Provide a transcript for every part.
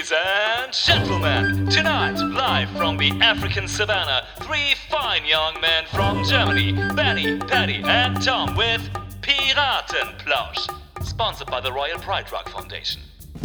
Ladies and gentlemen, tonight, live from the African savannah, three fine young men from Germany, Benny, Paddy, and Tom with Piratenplausch, sponsored by the Royal Pride Rock Foundation.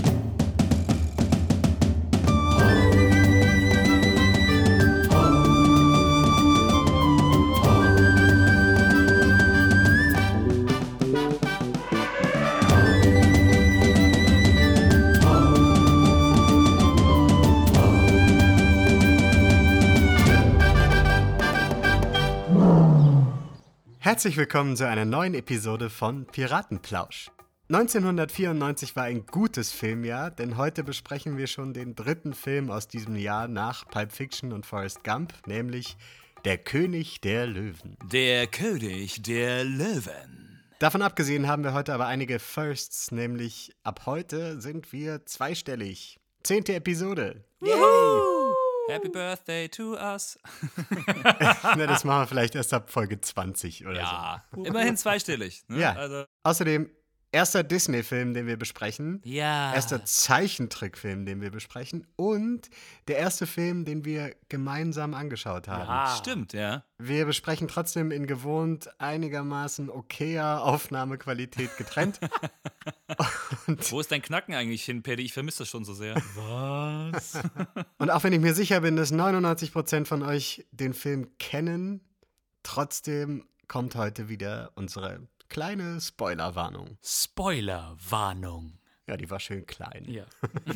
Herzlich willkommen zu einer neuen Episode von Piratenplausch. 1994 war ein gutes Filmjahr, denn heute besprechen wir schon den dritten Film aus diesem Jahr nach Pulp Fiction und Forrest Gump, nämlich Der König der Löwen. Der König der Löwen. Davon abgesehen haben wir heute aber einige Firsts, nämlich ab heute sind wir zweistellig. 10. Episode. Yay! Happy Birthday to us. Na, das machen wir vielleicht erst ab Folge 20 oder so. Ja, immerhin zweistellig. Ne? Ja, Also. Außerdem erster Disney-Film, den wir besprechen. Ja. Erster Zeichentrickfilm, den wir besprechen. Und der erste Film, den wir gemeinsam angeschaut haben. Ja. Stimmt, ja. Wir besprechen trotzdem in gewohnt einigermaßen okayer Aufnahmequalität getrennt. Wo ist dein Knacken eigentlich hin, Paddy? Ich vermisse das schon so sehr. Was? Und auch wenn ich mir sicher bin, dass 99% von euch den Film kennen, trotzdem kommt heute wieder unsere kleine Spoilerwarnung. Spoilerwarnung. Ja, die war schön klein. Ja.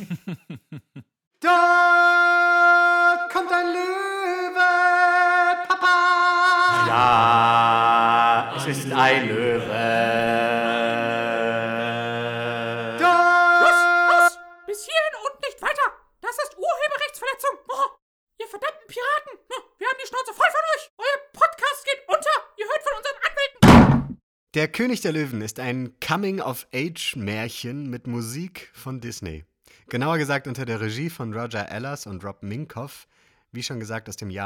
Da kommt ein Löwe, Papa! Ja, es ist ein Löwe. Los! Bis hierhin und nicht weiter! Das ist Urheberrechtsverletzung! Oh, ihr verdammten Piraten! Wir haben die Schnauze voll von euch! Euer Podcast geht unter! Ihr hört von unseren Anwälten! Der König der Löwen ist ein Coming-of-Age-Märchen mit Musik von Disney. Genauer gesagt unter der Regie von Roger Allers und Rob Minkoff, wie schon gesagt aus dem Jahr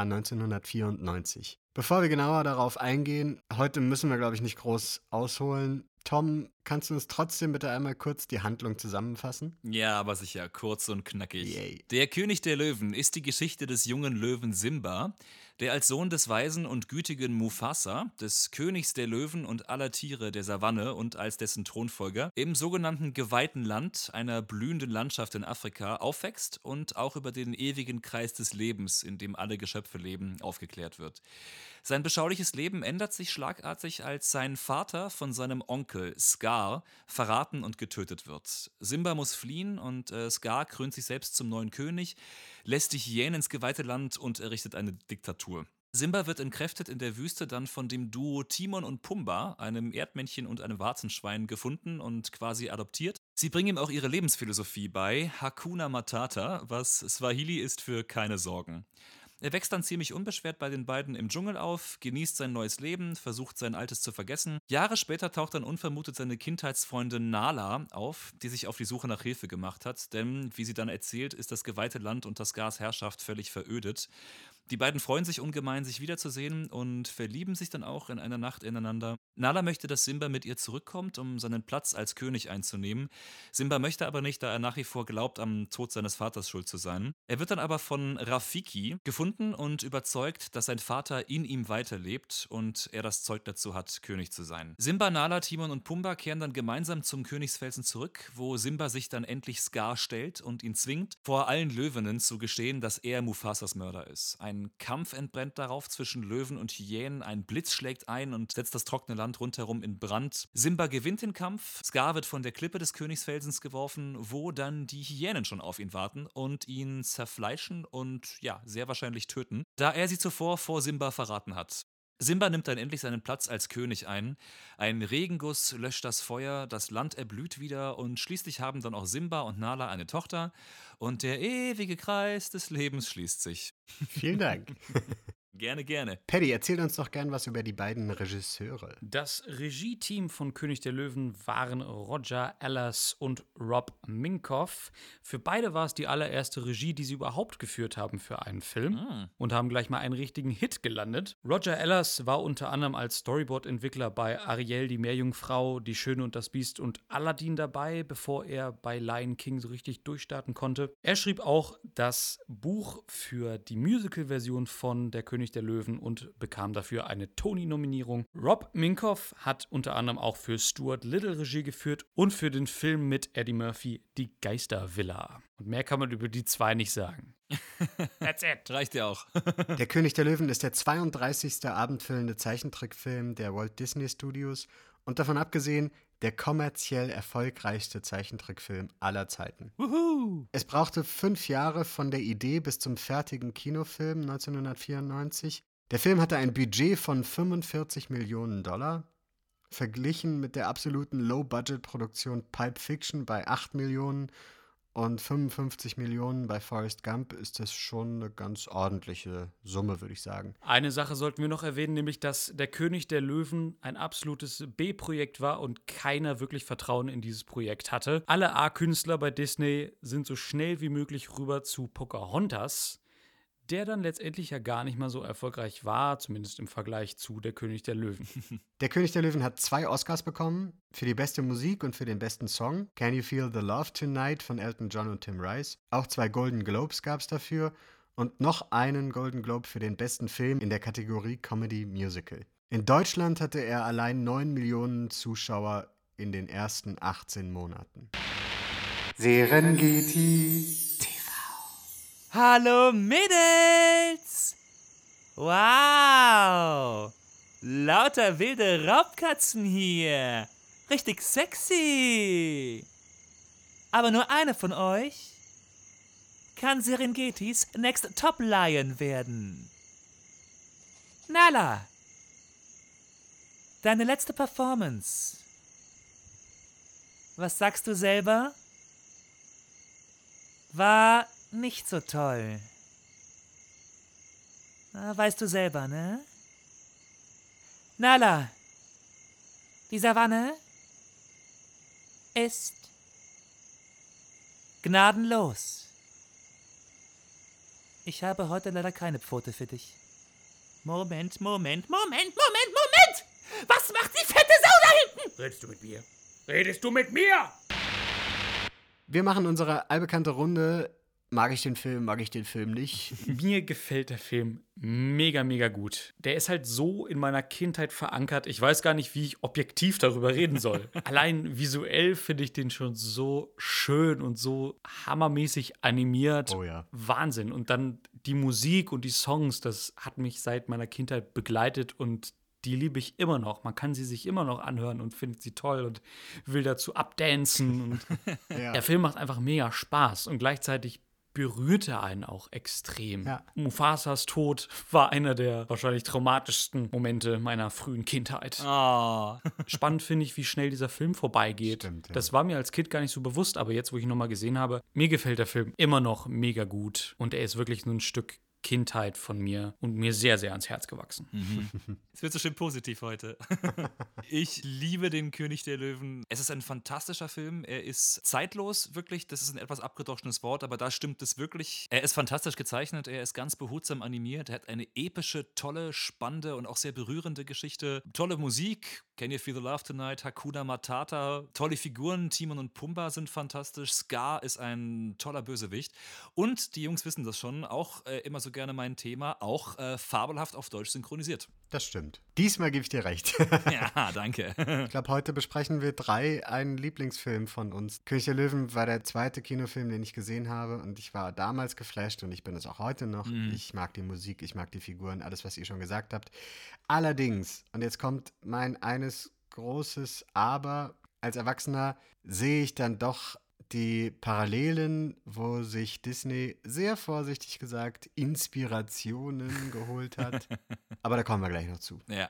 1994. Bevor wir genauer darauf eingehen, heute müssen wir, glaube ich, nicht groß ausholen. Tom, kannst du uns trotzdem bitte einmal kurz die Handlung zusammenfassen? Ja, aber sicher, kurz und knackig. Yay. Der König der Löwen ist die Geschichte des jungen Löwen Simba, der als Sohn des weisen und gütigen Mufasa, des Königs der Löwen und aller Tiere der Savanne und als dessen Thronfolger, im sogenannten geweihten Land, einer blühenden Landschaft in Afrika, aufwächst und auch über den ewigen Kreis des Lebens, in dem alle Geschöpfe leben, aufgeklärt wird. Sein beschauliches Leben ändert sich schlagartig, als sein Vater von seinem Onkel Scar verraten und getötet wird. Simba muss fliehen und Scar krönt sich selbst zum neuen König, lässt die Hyänen ins geweihte Land und errichtet eine Diktatur. Simba wird entkräftet in der Wüste dann von dem Duo Timon und Pumba, einem Erdmännchen und einem Warzenschwein, gefunden und quasi adoptiert. Sie bringen ihm auch ihre Lebensphilosophie bei, Hakuna Matata, was Swahili ist für keine Sorgen. Er wächst dann ziemlich unbeschwert bei den beiden im Dschungel auf, genießt sein neues Leben, versucht sein altes zu vergessen. Jahre später taucht dann unvermutet seine Kindheitsfreundin Nala auf, die sich auf die Suche nach Hilfe gemacht hat, denn, wie sie dann erzählt, ist das geweihte Land unter Scars Herrschaft völlig verödet. Die beiden freuen sich ungemein, sich wiederzusehen und verlieben sich dann auch in einer Nacht ineinander. Nala möchte, dass Simba mit ihr zurückkommt, um seinen Platz als König einzunehmen. Simba möchte aber nicht, da er nach wie vor glaubt, am Tod seines Vaters schuld zu sein. Er wird dann aber von Rafiki gefunden und überzeugt, dass sein Vater in ihm weiterlebt und er das Zeug dazu hat, König zu sein. Simba, Nala, Timon und Pumba kehren dann gemeinsam zum Königsfelsen zurück, wo Simba sich dann endlich Scar stellt und ihn zwingt, vor allen Löwinnen zu gestehen, dass er Mufasas Mörder ist. Ein Kampf entbrennt darauf zwischen Löwen und Hyänen, ein Blitz schlägt ein und setzt das trockene Land rundherum in Brand. Simba gewinnt den Kampf, Scar wird von der Klippe des Königsfelsens geworfen, wo dann die Hyänen schon auf ihn warten und ihn zerfleischen und ja, sehr wahrscheinlich töten, da er sie zuvor vor Simba verraten hat. Simba nimmt dann endlich seinen Platz als König ein. Ein Regenguss löscht das Feuer, das Land erblüht wieder und schließlich haben dann auch Simba und Nala eine Tochter und der ewige Kreis des Lebens schließt sich. Vielen Dank. Gerne, gerne. Paddy, erzähl uns doch gern was über die beiden Regisseure. Das Regie-Team von König der Löwen waren Roger Allers und Rob Minkoff. Für beide war es die allererste Regie, die sie überhaupt geführt haben für einen Film und haben gleich mal einen richtigen Hit gelandet. Roger Allers war unter anderem als Storyboard-Entwickler bei Ariel, die Meerjungfrau, Die Schöne und das Biest und Aladdin dabei, bevor er bei Lion King so richtig durchstarten konnte. Er schrieb auch das Buch für die Musical-Version von Der König der Löwen und bekam dafür eine Tony-Nominierung. Rob Minkoff hat unter anderem auch für Stuart Little Regie geführt und für den Film mit Eddie Murphy Die Geistervilla. Und mehr kann man über die zwei nicht sagen. That's it. Reicht ja auch. Der König der Löwen ist der 32. abendfüllende Zeichentrickfilm der Walt Disney Studios und davon abgesehen der kommerziell erfolgreichste Zeichentrickfilm aller Zeiten. Wuhu. Es brauchte 5 Jahre von der Idee bis zum fertigen Kinofilm 1994. Der Film hatte ein Budget von $45 Millionen. Verglichen mit der absoluten Low-Budget-Produktion Pulp Fiction bei 8 Millionen und 55 Millionen bei Forrest Gump ist das schon eine ganz ordentliche Summe, würde ich sagen. Eine Sache sollten wir noch erwähnen, nämlich, dass Der König der Löwen ein absolutes B-Projekt war und keiner wirklich Vertrauen in dieses Projekt hatte. Alle A-Künstler bei Disney sind so schnell wie möglich rüber zu Pocahontas, der dann letztendlich ja gar nicht mal so erfolgreich war, zumindest im Vergleich zu Der König der Löwen. Der König der Löwen hat 2 Oscars bekommen, für die beste Musik und für den besten Song. Can You Feel the Love Tonight von Elton John und Tim Rice. Auch 2 Golden Globes gab es dafür und noch einen Golden Globe für den besten Film in der Kategorie Comedy Musical. In Deutschland hatte er allein 9 Millionen Zuschauer in den ersten 18 Monaten. Serengeti. Hallo Mädels! Wow! Lauter wilde Raubkatzen hier. Richtig sexy. Aber nur eine von euch kann Serengetis Next Top Lion werden. Nala, deine letzte Performance. Was sagst du selber? War nicht so toll. Na, weißt du selber, ne? Nala, die Savanne ist gnadenlos. Ich habe heute leider keine Pfote für dich. Moment. Was macht die fette Sau da hinten? Redest du mit mir? Redest du mit mir? Wir machen unsere allbekannte Runde. Mag ich den Film nicht? Mir gefällt der Film mega, mega gut. Der ist halt so in meiner Kindheit verankert. Ich weiß gar nicht, wie ich objektiv darüber reden soll. Allein visuell finde ich den schon so schön und so hammermäßig animiert. Oh ja. Wahnsinn. Und dann die Musik und die Songs, das hat mich seit meiner Kindheit begleitet und die liebe ich immer noch. Man kann sie sich immer noch anhören und findet sie toll und will dazu abdancen. Und Ja. Der Film macht einfach mega Spaß und gleichzeitig berührt er einen auch extrem. Ja. Mufasas Tod war einer der wahrscheinlich traumatischsten Momente meiner frühen Kindheit. Oh. Spannend finde ich, wie schnell dieser Film vorbeigeht. Stimmt, ja. Das war mir als Kind gar nicht so bewusst, aber jetzt, wo ich ihn nochmal gesehen habe, mir gefällt der Film immer noch mega gut. Und er ist wirklich nur ein Stück Kindheit von mir und mir sehr, sehr ans Herz gewachsen. Es wird so schön positiv heute. Ich liebe den König der Löwen. Es ist ein fantastischer Film. Er ist zeitlos, wirklich. Das ist ein etwas abgedroschenes Wort, aber da stimmt es wirklich. Er ist fantastisch gezeichnet. Er ist ganz behutsam animiert. Er hat eine epische, tolle, spannende und auch sehr berührende Geschichte. Tolle Musik. Can You Feel the Love Tonight? Hakuna Matata. Tolle Figuren. Timon und Pumba sind fantastisch. Scar ist ein toller Bösewicht. Und die Jungs wissen das schon. Auch immer so gerne mein Thema. Auch fabelhaft auf Deutsch synchronisiert. Das stimmt. Diesmal gebe ich dir recht. Ja, danke. Ich glaube, heute besprechen wir 3 einen Lieblingsfilm von uns. König der Löwen war der 2. Kinofilm, den ich gesehen habe und ich war damals geflasht und ich bin es auch heute noch. Ich mag die Musik, ich mag die Figuren, alles, was ihr schon gesagt habt. Allerdings, und jetzt kommt mein eines großes Aber, als Erwachsener sehe ich dann doch die Parallelen, wo sich Disney sehr vorsichtig gesagt Inspirationen geholt hat. Aber da kommen wir gleich noch zu. Ja.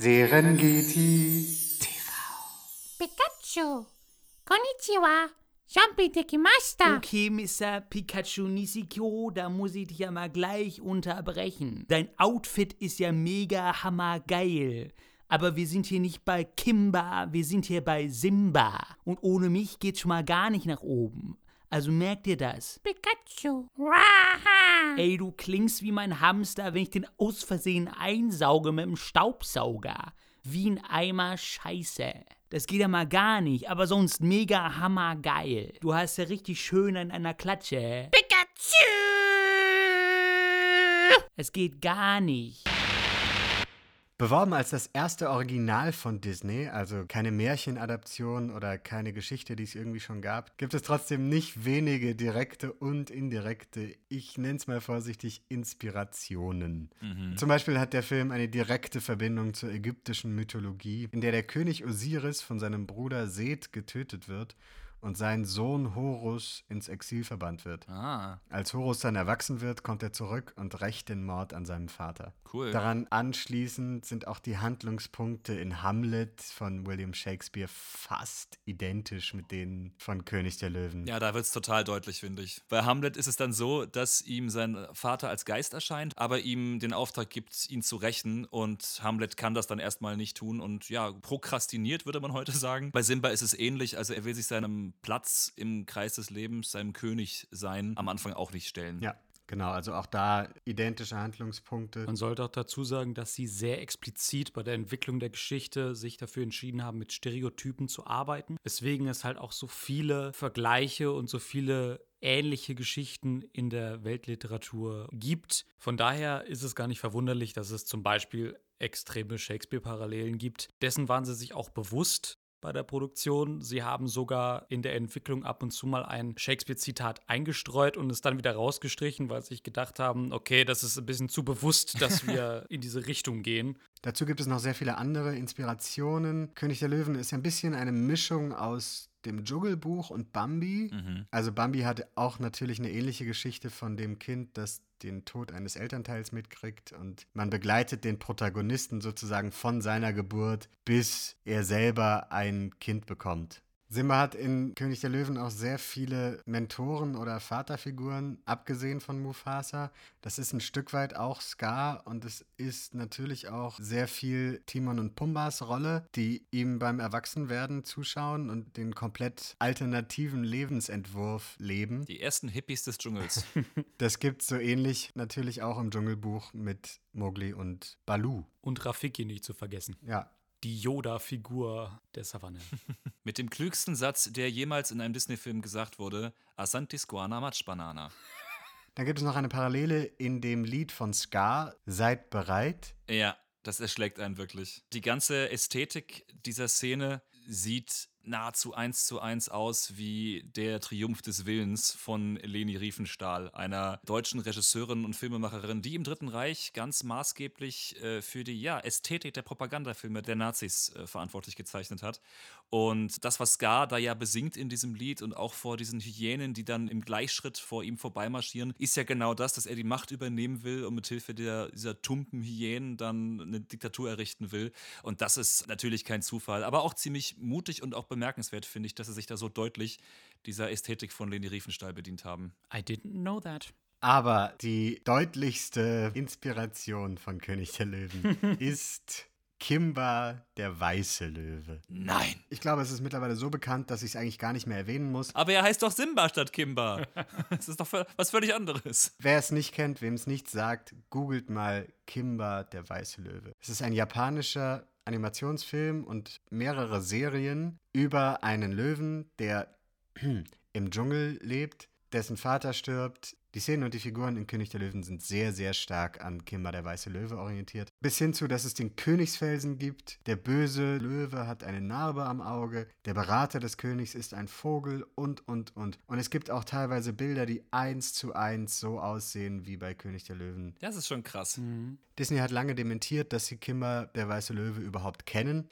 Serengeti. Pikachu. Konnichiwa. Jumpy Dicky Master. Okay, Mr. Pikachu Nisiko, da muss ich dich ja mal gleich unterbrechen. Dein Outfit ist ja mega hammergeil. Aber wir sind hier nicht bei Kimba, wir sind hier bei Simba. Und ohne mich geht's schon mal gar nicht nach oben. Also merkt ihr das? Pikachu. Waha. Ey, du klingst wie mein Hamster, wenn ich den aus Versehen einsauge mit dem Staubsauger. Wie ein Eimer Scheiße. Das geht ja mal gar nicht, aber sonst mega hammergeil. Du hast ja richtig schön an einer Klatsche. Pikachu. Es geht gar nicht. Beworben als das erste Original von Disney, also keine Märchenadaption oder keine Geschichte, die es irgendwie schon gab, gibt es trotzdem nicht wenige direkte und indirekte, ich nenne es mal vorsichtig, Inspirationen. Zum Beispiel hat der Film eine direkte Verbindung zur ägyptischen Mythologie, in der der König Osiris von seinem Bruder Seth getötet wird und sein Sohn Horus ins Exil verbannt wird. Als Horus dann erwachsen wird, kommt er zurück und rächt den Mord an seinem Vater. Cool. Daran anschließend sind auch die Handlungspunkte in Hamlet von William Shakespeare fast identisch mit denen von König der Löwen. Ja, da wird es total deutlich, finde ich. Bei Hamlet ist es dann so, dass ihm sein Vater als Geist erscheint, aber ihm den Auftrag gibt, ihn zu rächen, und Hamlet kann das dann erstmal nicht tun und ja, prokrastiniert, würde man heute sagen. Bei Simba ist es ähnlich, also er will sich seinem Platz im Kreis des Lebens, seinem König sein, am Anfang auch nicht stellen. Ja, genau, also auch da identische Handlungspunkte. Man sollte auch dazu sagen, dass sie sehr explizit bei der Entwicklung der Geschichte sich dafür entschieden haben, mit Stereotypen zu arbeiten. Weswegen es halt auch so viele Vergleiche und so viele ähnliche Geschichten in der Weltliteratur gibt. Von daher ist es gar nicht verwunderlich, dass es zum Beispiel extreme Shakespeare-Parallelen gibt. Dessen waren sie sich auch bewusst bei der Produktion. Sie haben sogar in der Entwicklung ab und zu mal ein Shakespeare-Zitat eingestreut und es dann wieder rausgestrichen, weil sie sich gedacht haben, okay, das ist ein bisschen zu bewusst, dass wir in diese Richtung gehen. Dazu gibt es noch sehr viele andere Inspirationen. König der Löwen ist ja ein bisschen eine Mischung aus dem Dschungelbuch und Bambi. Also Bambi hatte auch natürlich eine ähnliche Geschichte von dem Kind, das den Tod eines Elternteils mitkriegt, und man begleitet den Protagonisten sozusagen von seiner Geburt, bis er selber ein Kind bekommt. Simba hat in König der Löwen auch sehr viele Mentoren oder Vaterfiguren, abgesehen von Mufasa. Das ist ein Stück weit auch Scar, und es ist natürlich auch sehr viel Timon und Pumbas Rolle, die ihm beim Erwachsenwerden zuschauen und den komplett alternativen Lebensentwurf leben. Die ersten Hippies des Dschungels. Das gibt es so ähnlich natürlich auch im Dschungelbuch mit Mowgli und Baloo. Und Rafiki nicht zu vergessen. Ja. Die Yoda-Figur der Savanne. Mit dem klügsten Satz, der jemals in einem Disney-Film gesagt wurde: Asanti Squana Match Banana. Dann gibt es noch eine Parallele in dem Lied von Scar, Seid bereit. Ja, das erschlägt einen wirklich. Die ganze Ästhetik dieser Szene sieht nahezu 1:1 aus wie der Triumph des Willens von Leni Riefenstahl, einer deutschen Regisseurin und Filmemacherin, die im Dritten Reich ganz maßgeblich für die Ästhetik der Propagandafilme der Nazis verantwortlich gezeichnet hat. Und das, was Scar da ja besingt in diesem Lied und auch vor diesen Hyänen, die dann im Gleichschritt vor ihm vorbeimarschieren, ist ja genau das, dass er die Macht übernehmen will und mithilfe dieser tumpen Hyänen dann eine Diktatur errichten will. Und das ist natürlich kein Zufall, aber auch ziemlich mutig und auch bemerkenswert, finde ich, dass sie sich da so deutlich dieser Ästhetik von Leni Riefenstahl bedient haben. I didn't know that. Aber die deutlichste Inspiration von König der Löwen ist Kimba, der weiße Löwe. Nein! Ich glaube, es ist mittlerweile so bekannt, dass ich es eigentlich gar nicht mehr erwähnen muss. Aber er heißt doch Simba statt Kimba. Das ist doch was völlig anderes. Wer es nicht kennt, wem es nicht sagt, googelt mal Kimba, der weiße Löwe. Es ist ein japanischer Animationsfilm und mehrere Serien über einen Löwen, der im Dschungel lebt, dessen Vater stirbt. Die Szenen und die Figuren in König der Löwen sind sehr, sehr stark an Kimba, der weiße Löwe, orientiert. Bis hin zu, dass es den Königsfelsen gibt. Der böse Löwe hat eine Narbe am Auge. Der Berater des Königs ist ein Vogel und. Und es gibt auch teilweise Bilder, die 1:1 so aussehen wie bei König der Löwen. Das ist schon krass. Disney hat lange dementiert, dass sie Kimba, der weiße Löwe, überhaupt kennen.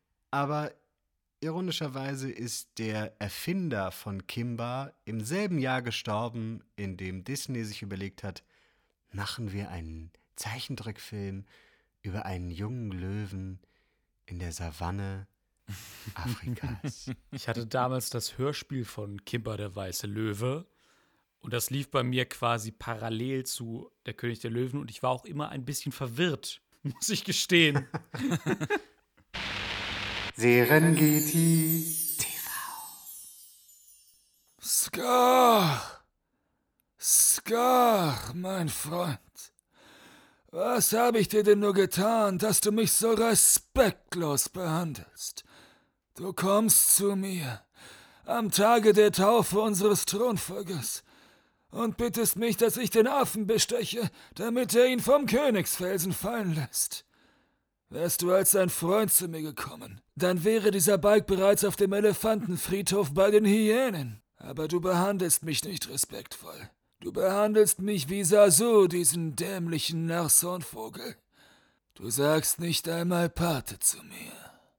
Aber ironischerweise ist der Erfinder von Kimba im selben Jahr gestorben, in dem Disney sich überlegt hat, machen wir einen Zeichentrickfilm über einen jungen Löwen in der Savanne Afrikas. Ich hatte damals das Hörspiel von Kimba der Weiße Löwe und das lief bei mir quasi parallel zu Der König der Löwen und ich war auch immer ein bisschen verwirrt, muss ich gestehen. Serengeti. Scar, mein Freund. Was habe ich dir denn nur getan, dass du mich so respektlos behandelst? Du kommst zu mir am Tage der Taufe unseres Thronfolgers und bittest mich, dass ich den Affen besteche, damit er ihn vom Königsfelsen fallen lässt. Wärst du als ein Freund zu mir gekommen, dann wäre dieser Balg bereits auf dem Elefantenfriedhof bei den Hyänen. Aber du behandelst mich nicht respektvoll. Du behandelst mich wie Sasu, diesen dämlichen Nashornvogel. Du sagst nicht einmal Pate zu mir.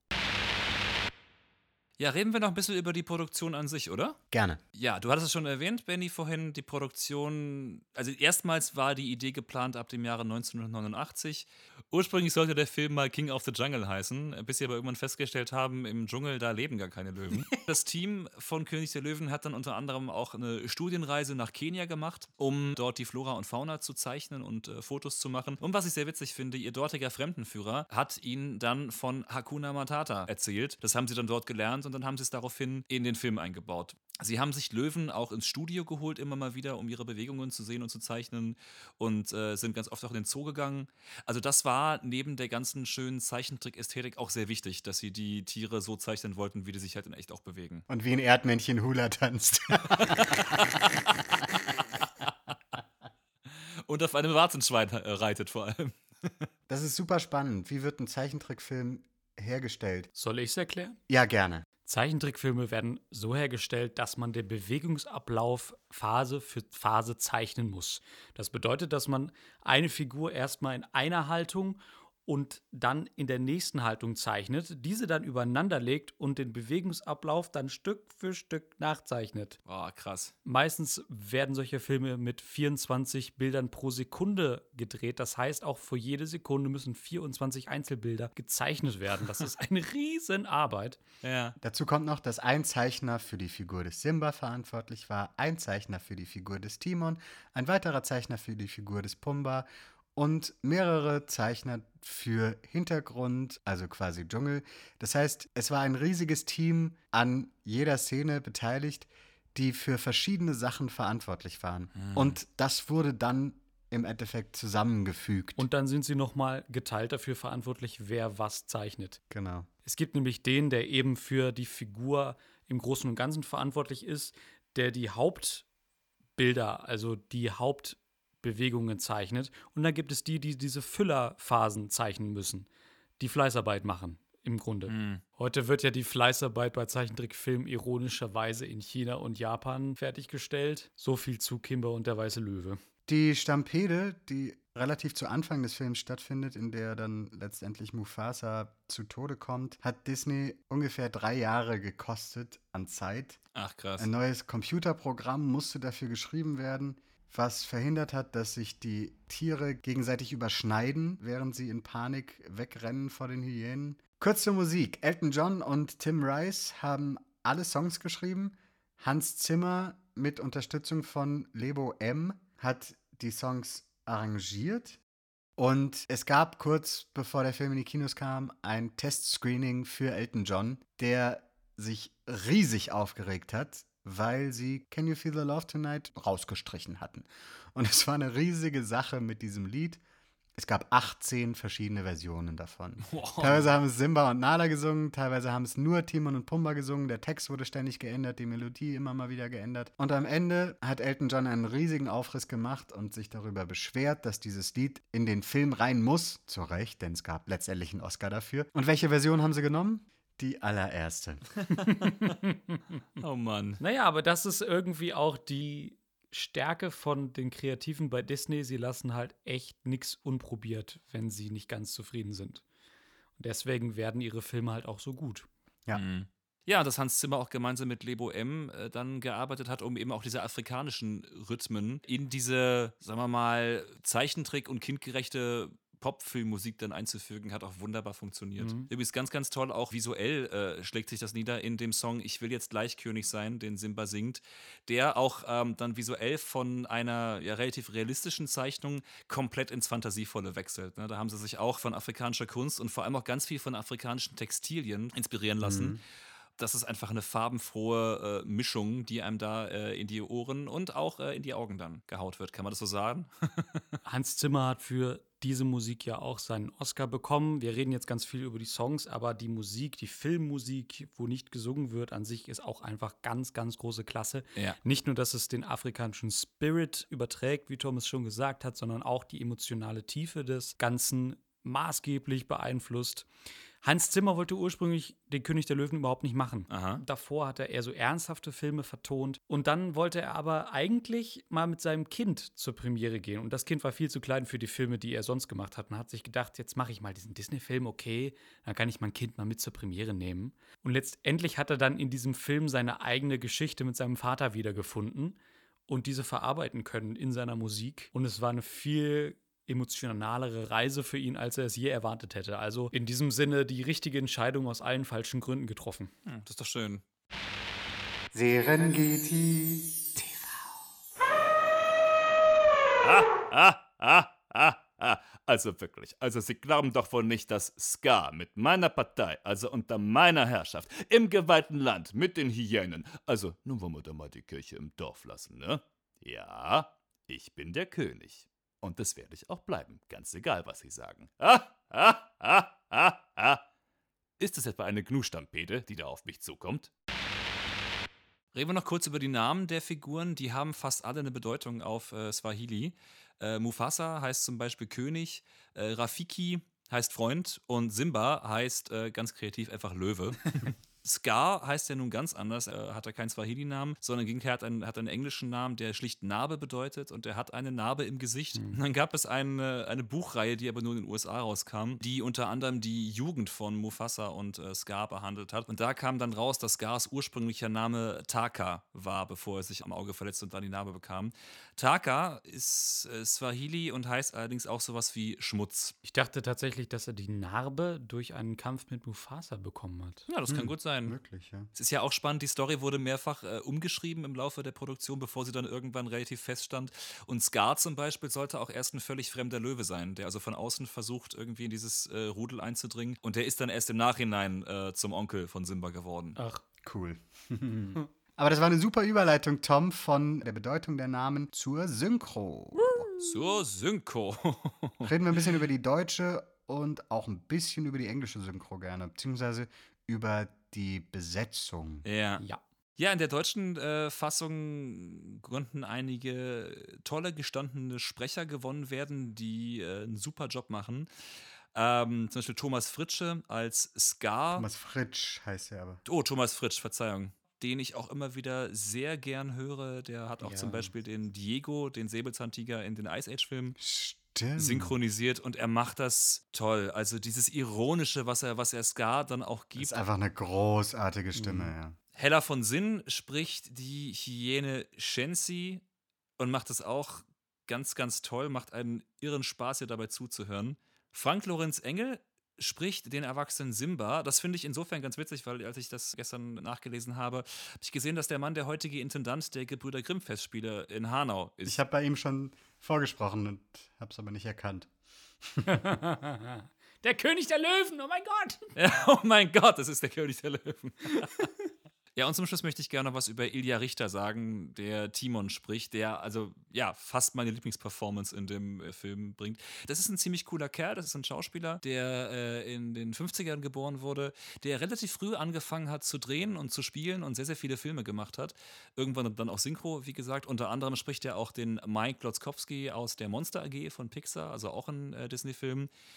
Ja, reden wir noch ein bisschen über die Produktion an sich, oder? Gerne. Ja, du hattest es schon erwähnt, Benny, vorhin, die Produktion, also erstmals war die Idee geplant ab dem Jahre 1989. Ursprünglich sollte der Film mal King of the Jungle heißen, bis sie aber irgendwann festgestellt haben, im Dschungel, da leben gar keine Löwen. Das Team von König der Löwen hat dann unter anderem auch eine Studienreise nach Kenia gemacht, um dort die Flora und Fauna zu zeichnen und Fotos zu machen. Und was ich sehr witzig finde, ihr dortiger Fremdenführer hat ihnen dann von Hakuna Matata erzählt. Das haben sie dann dort gelernt und dann haben sie es daraufhin in den Film eingebaut. Sie haben sich Löwen auch ins Studio geholt, immer mal wieder, um ihre Bewegungen zu sehen und zu zeichnen und sind ganz oft auch in den Zoo gegangen. Also das war neben der ganzen schönen Zeichentrick-Ästhetik auch sehr wichtig, dass sie die Tiere so zeichnen wollten, wie die sich halt in echt auch bewegen. Und wie ein Erdmännchen Hula tanzt. Und auf einem Warzenschwein reitet vor allem. Das ist super spannend. Wie wird ein Zeichentrickfilm hergestellt? Soll ich es erklären? Ja, gerne. Zeichentrickfilme werden so hergestellt, dass man den Bewegungsablauf Phase für Phase zeichnen muss. Das bedeutet, dass man eine Figur erstmal in einer Haltung und dann in der nächsten Haltung zeichnet, diese dann übereinander legt und den Bewegungsablauf dann Stück für Stück nachzeichnet. Boah, krass. Meistens werden solche Filme mit 24 Bildern pro Sekunde gedreht. Das heißt, auch für jede Sekunde müssen 24 Einzelbilder gezeichnet werden. Das ist eine Riesenarbeit. Ja. Dazu kommt noch, dass ein Zeichner für die Figur des Simba verantwortlich war, ein Zeichner für die Figur des Timon, ein weiterer Zeichner für die Figur des Pumba und mehrere Zeichner für Hintergrund, also quasi Dschungel. Das heißt, es war ein riesiges Team an jeder Szene beteiligt, die für verschiedene Sachen verantwortlich waren. Und das wurde dann im Endeffekt zusammengefügt. Und dann sind sie nochmal geteilt dafür verantwortlich, wer was zeichnet. Genau. Es gibt nämlich den, der eben für die Figur im Großen und Ganzen verantwortlich ist, der die Hauptbilder, also die Hauptbewegungen zeichnet. Und dann gibt es die, die diese Füllerphasen zeichnen müssen, die Fleißarbeit machen, im Grunde. Heute wird ja die Fleißarbeit bei Zeichentrickfilmen ironischerweise in China und Japan fertiggestellt. So viel zu Kimba und der Weiße Löwe. Die Stampede, die relativ zu Anfang des Films stattfindet, in der dann letztendlich Mufasa zu Tode kommt, hat Disney ungefähr 3 Jahre gekostet an Zeit. Ach, krass. Ein neues Computerprogramm musste dafür geschrieben werden, was verhindert hat, dass sich die Tiere gegenseitig überschneiden, während sie in Panik wegrennen vor den Hyänen. Kurz zur Musik. Elton John und Tim Rice haben alle Songs geschrieben. Hans Zimmer mit Unterstützung von Lebo M. hat die Songs arrangiert. Und es gab kurz bevor der Film in die Kinos kam, ein Testscreening für Elton John, der sich riesig aufgeregt hat, weil sie Can You Feel the Love Tonight rausgestrichen hatten. Und es war eine riesige Sache mit diesem Lied. Es gab 18 verschiedene Versionen davon. Wow. Teilweise haben es Simba und Nala gesungen, teilweise haben es nur Timon und Pumba gesungen. Der Text wurde ständig geändert, die Melodie immer mal wieder geändert. Und am Ende hat Elton John einen riesigen Aufriss gemacht und sich darüber beschwert, dass dieses Lied in den Film rein muss. Zu Recht, denn es gab letztendlich einen Oscar dafür. Und welche Version haben sie genommen? Die allererste. Oh Mann. Naja, aber das ist irgendwie auch die Stärke von den Kreativen bei Disney. Sie lassen halt echt nichts unprobiert, wenn sie nicht ganz zufrieden sind. Und deswegen werden ihre Filme halt auch so gut. Ja. Ja, dass Hans Zimmer auch gemeinsam mit Lebo M. Dann gearbeitet hat, um eben auch diese afrikanischen Rhythmen in diese, sagen wir mal, Zeichentrick- und kindgerechte Popfilmmusik dann einzufügen, hat auch wunderbar funktioniert. Übrigens ganz, ganz toll, auch visuell schlägt sich das nieder in dem Song Ich will jetzt gleich König sein, den Simba singt, der auch dann visuell von einer relativ realistischen Zeichnung komplett ins Fantasievolle wechselt. Ne? Da haben sie sich auch von afrikanischer Kunst und vor allem auch ganz viel von afrikanischen Textilien inspirieren lassen. Das ist einfach eine farbenfrohe Mischung, die einem da in die Ohren und auch in die Augen dann gehaut wird. Kann man das so sagen? Hans Zimmer hat für diese Musik ja auch seinen Oscar bekommen. Wir reden jetzt ganz viel über die Songs, aber die Musik, die Filmmusik, wo nicht gesungen wird an sich, ist auch einfach ganz, ganz große Klasse. Ja. Nicht nur, dass es den afrikanischen Spirit überträgt, wie Thomas schon gesagt hat, sondern auch die emotionale Tiefe des Ganzen maßgeblich beeinflusst. Hans Zimmer wollte ursprünglich den König der Löwen überhaupt nicht machen. Aha. Davor hat er eher so ernsthafte Filme vertont. Und dann wollte er aber eigentlich mal mit seinem Kind zur Premiere gehen. Und das Kind war viel zu klein für die Filme, die er sonst gemacht hat. Und hat sich gedacht, jetzt mache ich mal diesen Disney-Film, okay, dann kann ich mein Kind mal mit zur Premiere nehmen. Und letztendlich hat er dann in diesem Film seine eigene Geschichte mit seinem Vater wiedergefunden und diese verarbeiten können in seiner Musik. Und es war eine viel emotionalere Reise für ihn, als er es je erwartet hätte. Also in diesem Sinne die richtige Entscheidung aus allen falschen Gründen getroffen. Das ist doch schön. Serengeti. Also wirklich, also Sie glauben doch wohl nicht, dass Ska mit meiner Partei, also unter meiner Herrschaft, im geweihten Land mit den Hyänen, also nun wollen wir doch mal die Kirche im Dorf lassen, ne? Ja, ich bin der König. Und das werde ich auch bleiben, ganz egal, was Sie sagen. Ist es etwa eine Gnu-Stampede, die da auf mich zukommt? Reden wir noch kurz über die Namen der Figuren. Die haben fast alle eine Bedeutung auf Swahili. Mufasa heißt zum Beispiel König, Rafiki heißt Freund und Simba heißt ganz kreativ einfach Löwe. Scar heißt ja nun ganz anders, hat er keinen Swahili-Namen, sondern hat einen englischen Namen, der schlicht Narbe bedeutet und er hat eine Narbe im Gesicht. Dann gab es eine Buchreihe, die aber nur in den USA rauskam, die unter anderem die Jugend von Mufasa und Scar behandelt hat. Und da kam dann raus, dass Scars ursprünglicher Name Taka war, bevor er sich am Auge verletzte und dann die Narbe bekam. Taka ist Swahili und heißt allerdings auch sowas wie Schmutz. Ich dachte tatsächlich, dass er die Narbe durch einen Kampf mit Mufasa bekommen hat. Ja, das kann gut sein. Wirklich, ja. Es ist ja auch spannend, die Story wurde mehrfach umgeschrieben im Laufe der Produktion, bevor sie dann irgendwann relativ feststand. Und Scar zum Beispiel sollte auch erst ein völlig fremder Löwe sein, der also von außen versucht, irgendwie in dieses Rudel einzudringen. Und der ist dann erst im Nachhinein zum Onkel von Simba geworden. Ach, Cool. Aber das war eine super Überleitung, Tom, von der Bedeutung der Namen zur Synchro. Zur Synchro. Reden wir ein bisschen über die deutsche und auch ein bisschen über die englische Synchro gerne, beziehungsweise über die Besetzung. Ja. ja. Ja, in der deutschen Fassung konnten einige tolle gestandene Sprecher gewonnen werden, die einen super Job machen. Zum Beispiel Thomas Fritsche als Scar. Thomas Fritsch heißt er aber. Oh, Thomas Fritsch, Verzeihung. Den ich auch immer wieder sehr gern höre. Der hat auch zum Beispiel den Diego, den Säbelzahntiger in den Ice Age-Filmen synchronisiert und er macht das toll. Also dieses Ironische, was er Scar dann auch gibt. Ist einfach eine großartige Stimme, ja. Hella von Sinn spricht die Hyäne Shensi und macht das auch ganz, ganz toll, macht einen irren Spaß, ihr dabei zuzuhören. Frank Lorenz Engel spricht den erwachsenen Simba. Das finde ich insofern ganz witzig, weil als ich das gestern nachgelesen habe, habe ich gesehen, dass der Mann der heutige Intendant der Gebrüder Grimm-Festspiele in Hanau ist. Ich habe bei ihm schon vorgesprochen und habe es aber nicht erkannt. Der König der Löwen, oh mein Gott! Ja, oh mein Gott, das ist der König der Löwen. Ja, und zum Schluss möchte ich gerne noch was über Ilja Richter sagen, der Timon spricht, der also ja fast meine Lieblingsperformance in dem Film bringt. Das ist ein ziemlich cooler Kerl, das ist ein Schauspieler, der in den 50ern geboren wurde, der relativ früh angefangen hat zu drehen und zu spielen und sehr, sehr viele Filme gemacht hat. Irgendwann dann auch Synchro, wie gesagt. Unter anderem spricht er auch den Mike Glotzkowski aus der Monster AG von Pixar, also auch ein Disney-Film.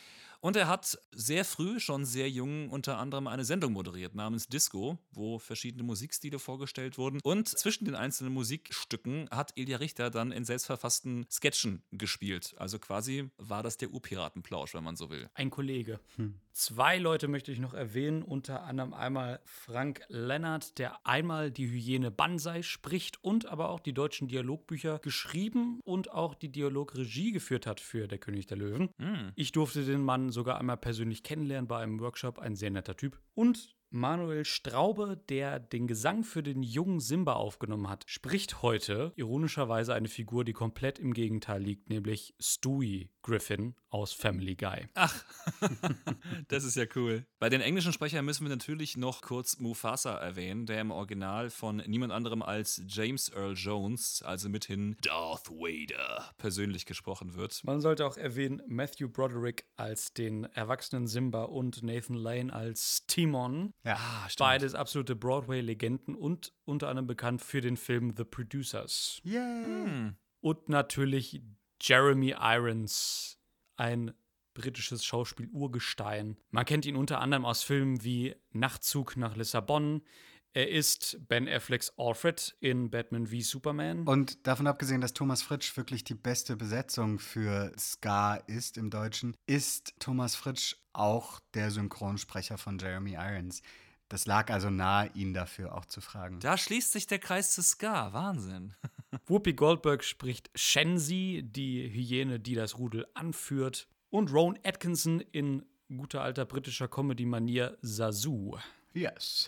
Und er hat sehr früh, schon sehr jung, unter anderem eine Sendung moderiert namens Disco, wo verschiedene Musikstile vorgestellt wurden. Und zwischen den einzelnen Musikstücken hat Ilja Richter dann in selbstverfassten Sketchen gespielt. Also quasi war das der Urpiratenplausch, wenn man so will. Ein Kollege. 2 Leute möchte ich noch erwähnen, unter anderem einmal Frank Lennart, der einmal die Hyäne Banzai spricht und aber auch die deutschen Dialogbücher geschrieben und auch die Dialogregie geführt hat für Der König der Löwen. Ich durfte den Mann sogar einmal persönlich kennenlernen bei einem Workshop, ein sehr netter Typ. Und Manuel Straube, der den Gesang für den jungen Simba aufgenommen hat, spricht heute ironischerweise eine Figur, die komplett im Gegenteil liegt, nämlich Stewie Griffin aus Family Guy. Ach, das ist ja cool. Bei den englischen Sprechern müssen wir natürlich noch kurz Mufasa erwähnen, der im Original von niemand anderem als James Earl Jones, also mithin Darth Vader, persönlich gesprochen wird. Man sollte auch erwähnen, Matthew Broderick als den erwachsenen Simba und Nathan Lane als Timon. Ja, Beides absolute Broadway-Legenden und unter anderem bekannt für den Film The Producers. Yay. Und natürlich Jeremy Irons, ein britisches Schauspiel-Urgestein. Man kennt ihn unter anderem aus Filmen wie Nachtzug nach Lissabon. Er ist Ben Afflecks Alfred in Batman v Superman. Und davon abgesehen, dass Thomas Fritsch wirklich die beste Besetzung für Scar ist im Deutschen, ist Thomas Fritsch auch der Synchronsprecher von Jeremy Irons. Das lag also nahe, ihn dafür auch zu fragen. Da schließt sich der Kreis zu Scar. Wahnsinn. Whoopi Goldberg spricht Shenzi, die Hyäne, die das Rudel anführt. Und Rowan Atkinson in guter alter britischer Comedy-Manier Zazu. Yes.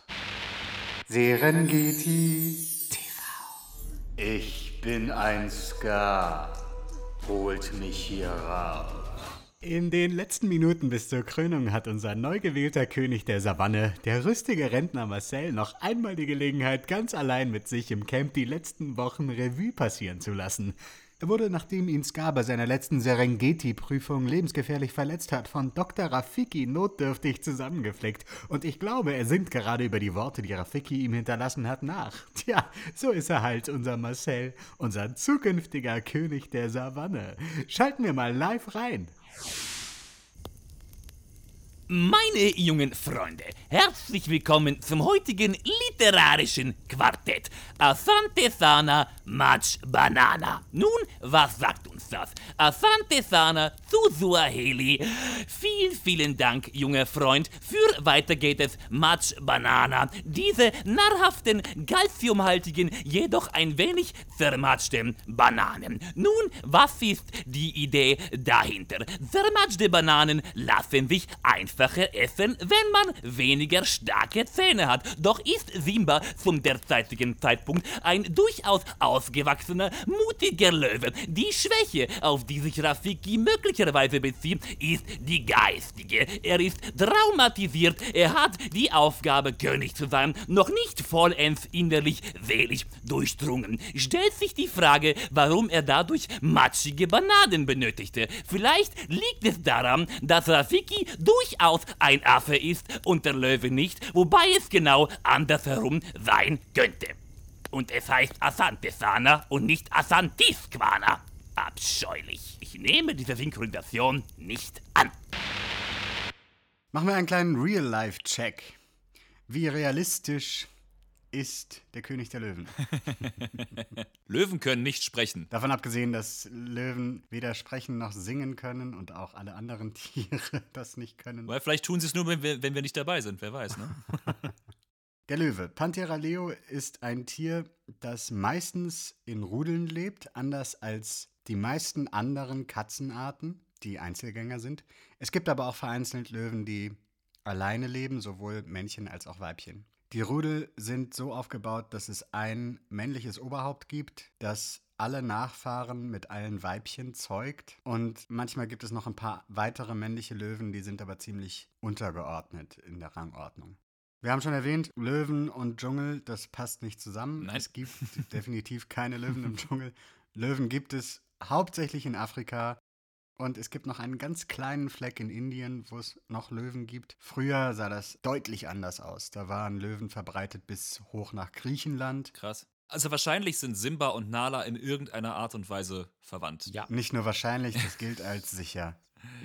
Serengeti TV. Ich bin ein Scar. Holt mich hier raus. In den letzten Minuten bis zur Krönung hat unser neu gewählter König der Savanne, der rüstige Rentner Marcel, noch einmal die Gelegenheit, ganz allein mit sich im Camp die letzten Wochen Revue passieren zu lassen. Er wurde, nachdem ihn Scar bei seiner letzten Serengeti-Prüfung lebensgefährlich verletzt hat, von Dr. Rafiki notdürftig zusammengeflickt. Und ich glaube, er singt gerade über die Worte, die Rafiki ihm hinterlassen hat, nach. Tja, so ist er halt, unser Marcel, unser zukünftiger König der Savanne. Schalten wir mal live rein. Meine jungen Freunde, herzlich willkommen zum heutigen literarischen Quartett. Asante Sana, Match Banana. Nun, was sagt uns das? Asante Sana zu Suaheli. Vielen Dank, junger Freund, für weiter geht es Match Banana. Diese nahrhaften, calciumhaltigen, jedoch ein wenig zermatschten Bananen. Nun, was ist die Idee dahinter? Zermatschte Bananen lassen sich einfacher essen, wenn man weniger starke Zähne hat. Doch ist Simba zum derzeitigen Zeitpunkt ein durchaus ausgewachsener, mutiger Löwe. Die Schwäche, auf die sich Rafiki möglicherweise bezieht, ist die geistige. Er ist traumatisiert, er hat die Aufgabe, König zu sein, noch nicht vollends innerlich seelisch durchdrungen. Stellt sich die Frage, warum er dadurch matschige Bananen benötigte. Vielleicht liegt es daran, dass Rafiki durchaus ein Affe ist und der Löwe nicht, wobei es genau andersherum sein könnte. Und es heißt Asante Sana und nicht Asantisquana. Abscheulich. Ich nehme diese Synchronisation nicht an. Machen wir einen kleinen Real-Life-Check. Wie realistisch ist der König der Löwen? Löwen können nicht sprechen. Davon abgesehen, dass Löwen weder sprechen noch singen können und auch alle anderen Tiere das nicht können. Weil vielleicht tun sie es nur, wenn wir nicht dabei sind, wer weiß, ne? Der Löwe. Panthera leo ist ein Tier, das meistens in Rudeln lebt, anders als die meisten anderen Katzenarten, die Einzelgänger sind. Es gibt aber auch vereinzelt Löwen, die alleine leben, sowohl Männchen als auch Weibchen. Die Rudel sind so aufgebaut, dass es ein männliches Oberhaupt gibt, das alle Nachfahren mit allen Weibchen zeugt. Und manchmal gibt es noch ein paar weitere männliche Löwen, die sind aber ziemlich untergeordnet in der Rangordnung. Wir haben schon erwähnt, Löwen und Dschungel, das passt nicht zusammen. Nein. Es gibt definitiv keine Löwen im Dschungel. Löwen gibt es hauptsächlich in Afrika. Und es gibt noch einen ganz kleinen Fleck in Indien, wo es noch Löwen gibt. Früher sah das deutlich anders aus. Da waren Löwen verbreitet bis hoch nach Griechenland. Krass. Also wahrscheinlich sind Simba und Nala in irgendeiner Art und Weise verwandt. Ja. Nicht nur wahrscheinlich, das gilt als sicher. Ja.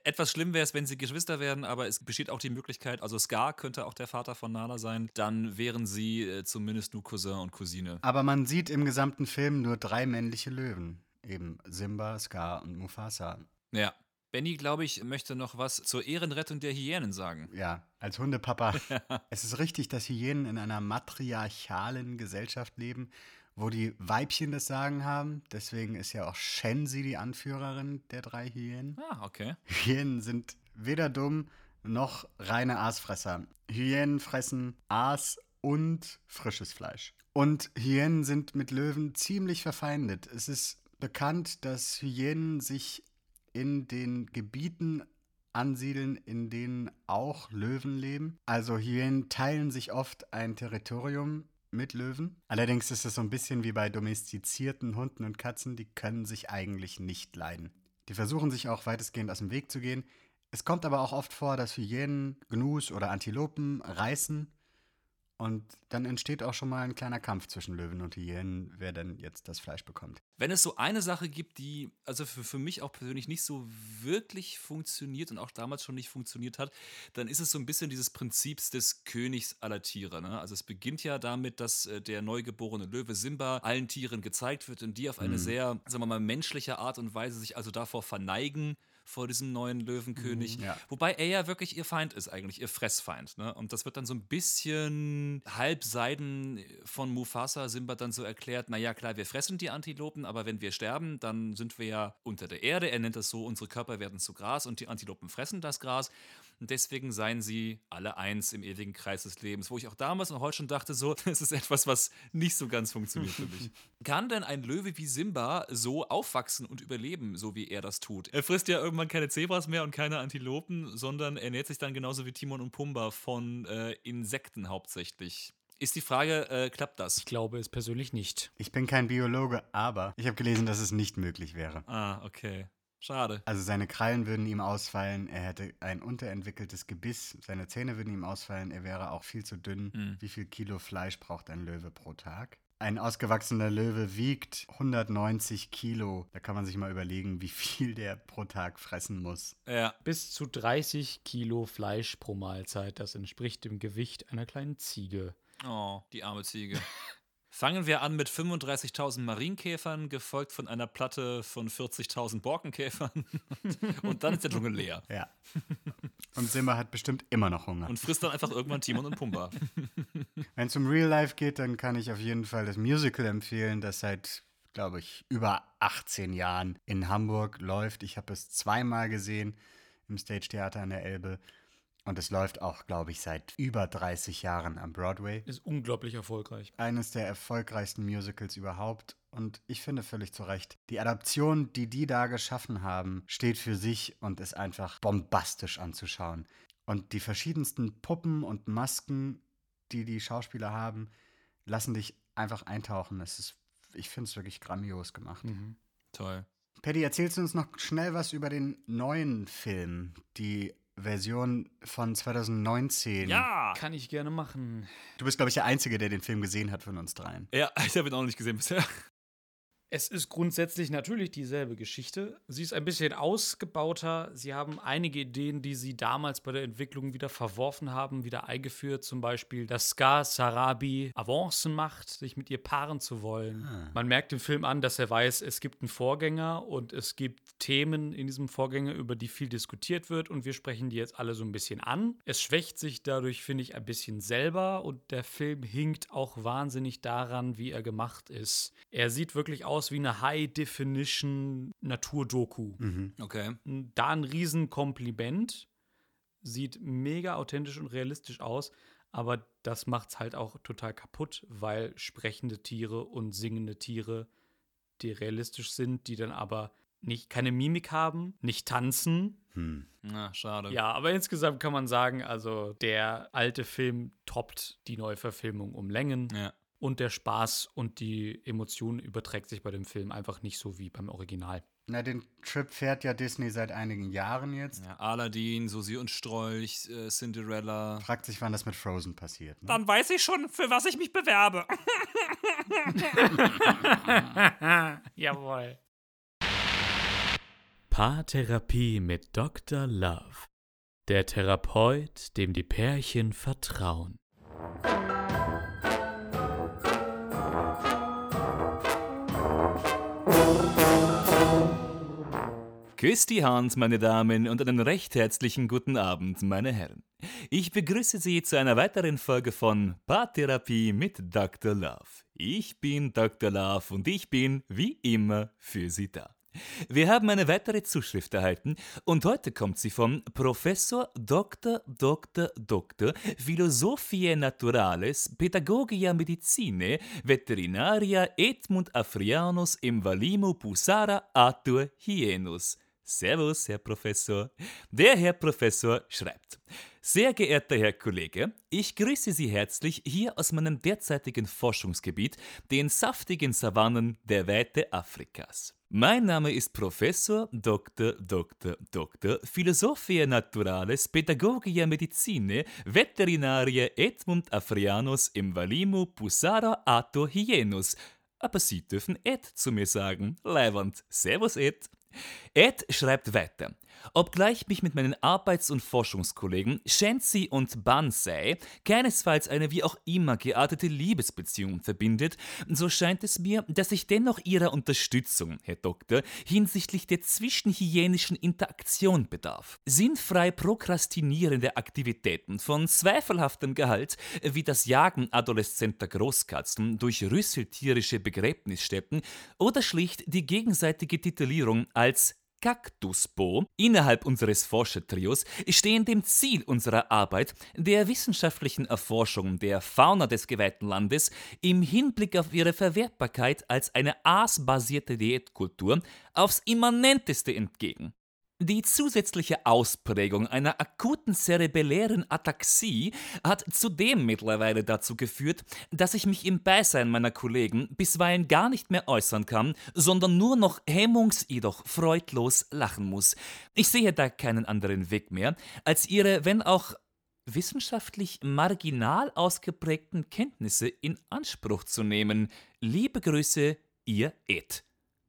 Etwas schlimm wäre es, wenn sie Geschwister werden, aber es besteht auch die Möglichkeit, also Scar könnte auch der Vater von Nala sein, dann wären sie zumindest nur Cousin und Cousine. Aber man sieht im gesamten Film nur 3 männliche Löwen. Eben Simba, Scar und Mufasa. Ja. Benny, glaube ich, möchte noch was zur Ehrenrettung der Hyänen sagen. Ja, als Hundepapa. Es ist richtig, dass Hyänen in einer matriarchalen Gesellschaft leben, wo die Weibchen das Sagen haben. Deswegen ist ja auch Shenzi die Anführerin der 3 Hyänen. Ah, okay. Hyänen sind weder dumm noch reine Aasfresser. Hyänen fressen Aas und frisches Fleisch. Und Hyänen sind mit Löwen ziemlich verfeindet. Es ist bekannt, dass Hyänen sich in den Gebieten ansiedeln, in denen auch Löwen leben. Also Hyänen teilen sich oft ein Territorium mit Löwen. Allerdings ist es so ein bisschen wie bei domestizierten Hunden und Katzen, die können sich eigentlich nicht leiden. Die versuchen sich auch weitestgehend aus dem Weg zu gehen. Es kommt aber auch oft vor, dass Hyänen, Gnus oder Antilopen reißen und dann entsteht auch schon mal ein kleiner Kampf zwischen Löwen und Hyänen, wer denn jetzt das Fleisch bekommt. Wenn es so eine Sache gibt, die also für mich auch persönlich nicht so wirklich funktioniert und auch damals schon nicht funktioniert hat, dann ist es so ein bisschen dieses Prinzips des Königs aller Tiere. Ne? Also es beginnt ja damit, dass der neugeborene Löwe Simba allen Tieren gezeigt wird und die auf eine sehr, sagen wir mal, menschliche Art und Weise sich also davor verneigen, vor diesem neuen Löwenkönig. Ja. Wobei er ja wirklich ihr Feind ist eigentlich, ihr Fressfeind. Ne? Und das wird dann so ein bisschen halbseiden von Mufasa Simba dann so erklärt, naja klar, wir fressen die Antilopen, aber wenn wir sterben, dann sind wir ja unter der Erde. Er nennt das so, unsere Körper werden zu Gras und die Antilopen fressen das Gras. Und deswegen seien sie alle eins im ewigen Kreis des Lebens. Wo ich auch damals und heute schon dachte, so, das ist etwas, was nicht so ganz funktioniert für mich. Kann denn ein Löwe wie Simba so aufwachsen und überleben, so wie er das tut? Er frisst ja irgendwann keine Zebras mehr und keine Antilopen, sondern er ernährt sich dann genauso wie Timon und Pumba von Insekten hauptsächlich. Ist die Frage, klappt das? Ich glaube es persönlich nicht. Ich bin kein Biologe, aber ich habe gelesen, dass es nicht möglich wäre. Ah, okay. Schade. Also seine Krallen würden ihm ausfallen, er hätte ein unterentwickeltes Gebiss, seine Zähne würden ihm ausfallen, er wäre auch viel zu dünn. Wie viel Kilo Fleisch braucht ein Löwe pro Tag? Ein ausgewachsener Löwe wiegt 190 Kilo. Da kann man sich mal überlegen, wie viel der pro Tag fressen muss. Ja. Bis zu 30 Kilo Fleisch pro Mahlzeit. Das entspricht dem Gewicht einer kleinen Ziege. Oh, die arme Ziege. Fangen wir an mit 35.000 Marienkäfern, gefolgt von einer Platte von 40.000 Borkenkäfern. Und dann ist der Dschungel leer. Ja. Und Simba hat bestimmt immer noch Hunger. Und frisst dann einfach irgendwann Timon und Pumba. Wenn es um Real Life geht, dann kann ich auf jeden Fall das Musical empfehlen, das seit, glaube ich, über 18 Jahren in Hamburg läuft. Ich habe es 2-mal gesehen im Stage Theater an der Elbe. Und es läuft auch, glaube ich, seit über 30 Jahren am Broadway. Ist unglaublich erfolgreich. Eines der erfolgreichsten Musicals überhaupt. Und ich finde völlig zu Recht, die Adaption, die da geschaffen haben, steht für sich und ist einfach bombastisch anzuschauen. Und die verschiedensten Puppen und Masken, die Schauspieler haben, lassen dich einfach eintauchen. Ich finde es wirklich grandios gemacht. Toll. Paddy, erzählst du uns noch schnell was über den neuen Film, die Version von 2019. Ja! Kann ich gerne machen. Du bist, glaube ich, der Einzige, der den Film gesehen hat von uns dreien. Ja, ich habe ihn auch noch nicht gesehen bisher. Es ist grundsätzlich natürlich dieselbe Geschichte. Sie ist ein bisschen ausgebauter. Sie haben einige Ideen, die sie damals bei der Entwicklung wieder verworfen haben, wieder eingeführt. Zum Beispiel, dass Scar Sarabi Avancen macht, sich mit ihr paaren zu wollen. Man merkt im Film an, dass er weiß, es gibt einen Vorgänger und es gibt Themen in diesem Vorgänger, über die viel diskutiert wird und wir sprechen die jetzt alle so ein bisschen an. Es schwächt sich dadurch, finde ich, ein bisschen selber und der Film hinkt auch wahnsinnig daran, wie er gemacht ist. Er sieht wirklich aus wie eine High-Definition-Naturdoku. Okay. Da ein Riesenkompliment. Sieht mega authentisch und realistisch aus, aber das macht's halt auch total kaputt, weil sprechende Tiere und singende Tiere, die realistisch sind, die dann aber keine Mimik haben, nicht tanzen. Na, schade. Ja, aber insgesamt kann man sagen, also der alte Film toppt die Neuverfilmung um Längen. Ja. Und der Spaß und die Emotion überträgt sich bei dem Film einfach nicht so wie beim Original. Na, den Trip fährt ja Disney seit einigen Jahren jetzt. Ja, Aladdin, Susi und Strolch, Cinderella. Fragt sich, wann das mit Frozen passiert. Ne? Dann weiß ich schon, für was ich mich bewerbe. Jawohl. Paartherapie mit Dr. Love. Der Therapeut, dem die Pärchen vertrauen. Küsst die Hand, meine Damen, und einen recht herzlichen guten Abend, meine Herren. Ich begrüße Sie zu einer weiteren Folge von Paartherapie mit Dr. Love. Ich bin Dr. Love und ich bin, wie immer, für Sie da. Wir haben eine weitere Zuschrift erhalten und heute kommt sie von Professor Dr. Philosophiae Naturalis Pädagogia Medicinae Veterinaria Edmund Afrianus Invalimo Pusara Arthur Hienus. Servus, Herr Professor. Der Herr Professor schreibt: Sehr geehrter Herr Kollege, ich grüße Sie herzlich hier aus meinem derzeitigen Forschungsgebiet, den saftigen Savannen der Weite Afrikas. Mein Name ist Professor Dr. Philosophiae Naturalis Pädagogia Medicinae Veterinaria Edmund Afrianus Invalimo Pusara Arthur Hienus. Aber Sie dürfen Ed zu mir sagen. Leiwand. Servus, Ed. Ed schreibt weiter: Obgleich mich mit meinen Arbeits- und Forschungskollegen Shenzi und Bansai keinesfalls eine wie auch immer geartete Liebesbeziehung verbindet, so scheint es mir, dass ich dennoch Ihrer Unterstützung, Herr Doktor, hinsichtlich der zwischenhyänischen Interaktion bedarf. Sinnfrei prokrastinierende Aktivitäten von zweifelhaftem Gehalt, wie das Jagen adoleszenter Großkatzen durch rüsseltierische Begräbnisstätten oder schlicht die gegenseitige Titulierung als Kaktusbo innerhalb unseres Forschertrios stehen dem Ziel unserer Arbeit, der wissenschaftlichen Erforschung der Fauna des geweihten Landes im Hinblick auf ihre Verwertbarkeit als eine aasbasierte Diätkultur aufs Immanenteste entgegen. Die zusätzliche Ausprägung einer akuten zerebellären Ataxie hat zudem mittlerweile dazu geführt, dass ich mich im Beisein meiner Kollegen bisweilen gar nicht mehr äußern kann, sondern nur noch jedoch freudlos lachen muss. Ich sehe da keinen anderen Weg mehr, als Ihre, wenn auch wissenschaftlich marginal ausgeprägten Kenntnisse in Anspruch zu nehmen. Liebe Grüße, Ihr Ed.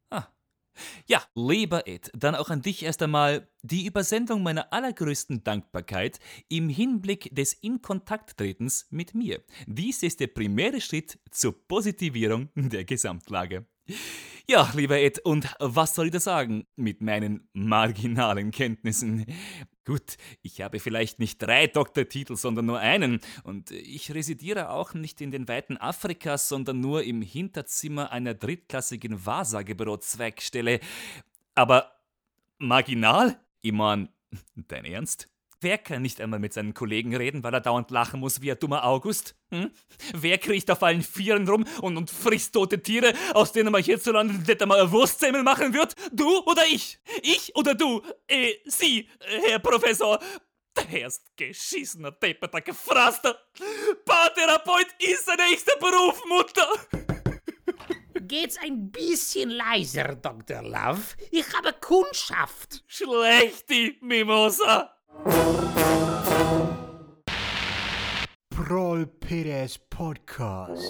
Ja, lieber Ed, dann auch an dich erst einmal die Übersendung meiner allergrößten Dankbarkeit im Hinblick des Inkontakttretens mit mir. Dies ist der primäre Schritt zur Positivierung der Gesamtlage. Ja, lieber Ed, und was soll ich da sagen mit meinen marginalen Kenntnissen? Gut, ich habe vielleicht nicht 3 Doktortitel, sondern nur einen. Und ich residiere auch nicht in den Weiten Afrikas, sondern nur im Hinterzimmer einer drittklassigen Wahrsagebüro-Zweigstelle. Aber marginal? Ich mein, dein Ernst? Wer kann nicht einmal mit seinen Kollegen reden, weil er dauernd lachen muss wie ein dummer August? Wer kriecht auf allen Vieren rum und frisst tote Tiere, aus denen man hierzulande nicht einmal eine Wurstsemmel machen wird? Du oder ich? Ich oder du? Sie, Herr Professor. Der ist geschissener, depperter Gefraster. Paartherapeut ist sein nächster Beruf, Mutter. Geht's ein bisschen leiser, Dr. Love? Ich habe Kundschaft. Schlechti, Mimosa. Prol Peters Podcast.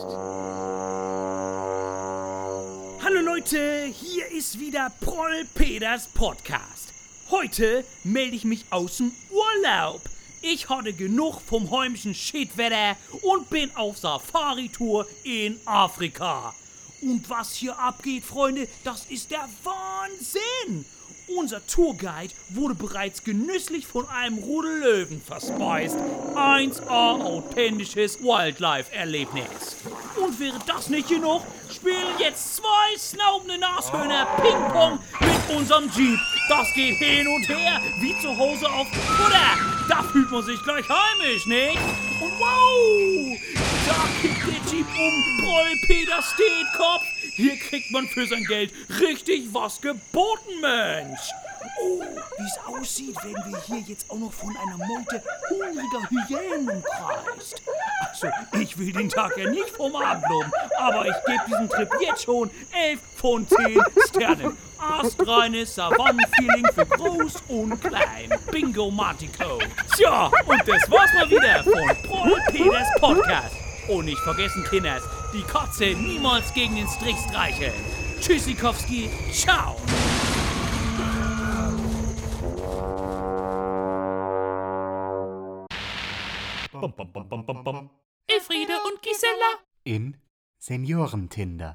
Hallo Leute, hier ist wieder Prol Peters Podcast. Heute melde ich mich aus dem Urlaub. Ich hatte genug vom heimischen Shitwetter und bin auf Safari-Tour in Afrika. Und was hier abgeht, Freunde, das ist der Wahnsinn. Unser Tourguide wurde bereits genüsslich von einem Rudel Löwen verspeist. 1A authentisches Wildlife-Erlebnis. Und wäre das nicht genug, spielen jetzt 2 schnaubende Nashörner Ping-Pong mit unserem Jeep. Das geht hin und her, wie zu Hause auf Butter. Da fühlt man sich gleich heimisch, nicht? Und wow, da kickt der Jeep Proll Peter steht Kopf. Hier kriegt man für sein Geld richtig was geboten, Mensch. Oh, wie es aussieht, werden wir hier jetzt auch noch von einer Meute hungriger Hyänen umkreist. Also, ich will den Tag ja nicht vom Abend loben, aber ich gebe diesem Trip jetzt schon 11 von 10 Sternen. Astreines Savannenfeeling für groß und klein. Bingo Matico. Tja, und das war's mal wieder von Prol Peters Podcast. Und nicht vergessen, Kinders, die Katze niemals gegen den Strich streicheln. Tschüssikowski, ciao. Elfriede und Gisela. In Seniorentinder.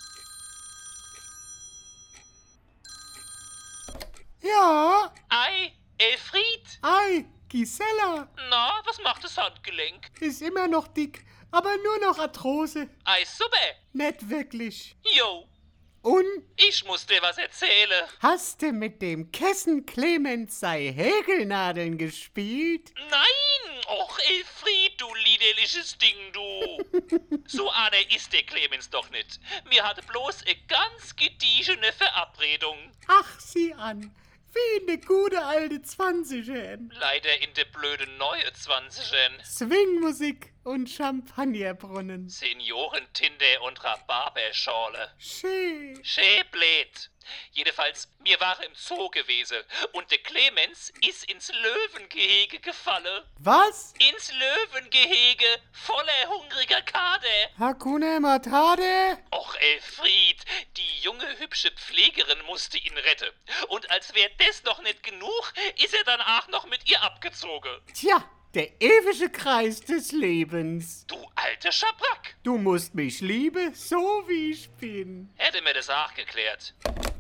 Ja, Ei, Elfried. ei, Gisela Na, was macht das Handgelenk? ist immer noch dick, aber nur noch Arthrose. Ei, super. Nicht wirklich. Jo, Und ich muss dir was erzählen. hast du mit dem Kessen Clemens sei Häkelnadeln gespielt? Nein! Och, Elfried, du liederliches Ding, du! So einer ist der Clemens doch nicht. Mir hatte bloß eine ganz gediegene Verabredung. Ach, sieh an, wie in de gute alte 20ern. Leider in der blöden neue 20ern. Swingmusik und Champagnerbrunnen. Seniorentinder und Rhabarberschorle. Schön. Schäblät. Jedenfalls, mir war im Zoo gewesen und der Clemens ist ins Löwengehege gefallen. Was? Ins Löwengehege voller hungriger Kader. Hakuna Matata? Och, Elfried, die junge, hübsche Pflegerin musste ihn retten. Und als wäre das noch nicht genug, ist er danach noch mit ihr abgezogen. Tja, der ewige Kreis des Lebens. Du alte Schabrack. Du musst mich lieben, so wie ich bin. Hätte mir das auch geklärt.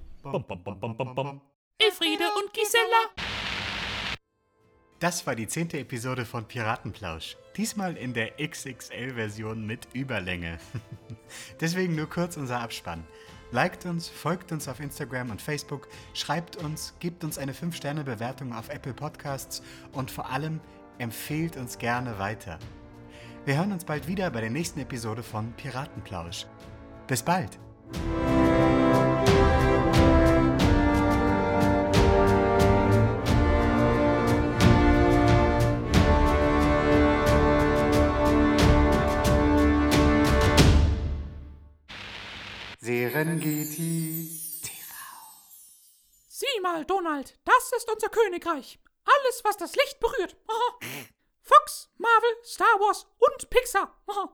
Elfriede und Gisela. Das war die 10. Episode von Piratenplausch. Diesmal in der XXL-Version mit Überlänge. Deswegen nur kurz unser Abspann. Liked uns, folgt uns auf Instagram und Facebook, schreibt uns, gebt uns eine 5-Sterne-Bewertung auf Apple Podcasts und vor allem empfehlt uns gerne weiter. Wir hören uns bald wieder bei der nächsten Episode von Piratenplausch. Bis bald! Serengeti. Sieh mal, Donald, das ist unser Königreich. Alles, was das Licht berührt. Aha. Fox, Marvel, Star Wars und Pixar. Aha.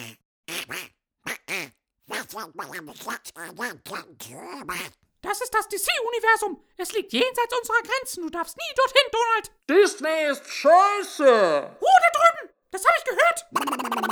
Das ist das DC-Universum. Es liegt jenseits unserer Grenzen. Du darfst nie dorthin, Donald. Disney ist scheiße! Oh, da drüben. Das habe ich gehört.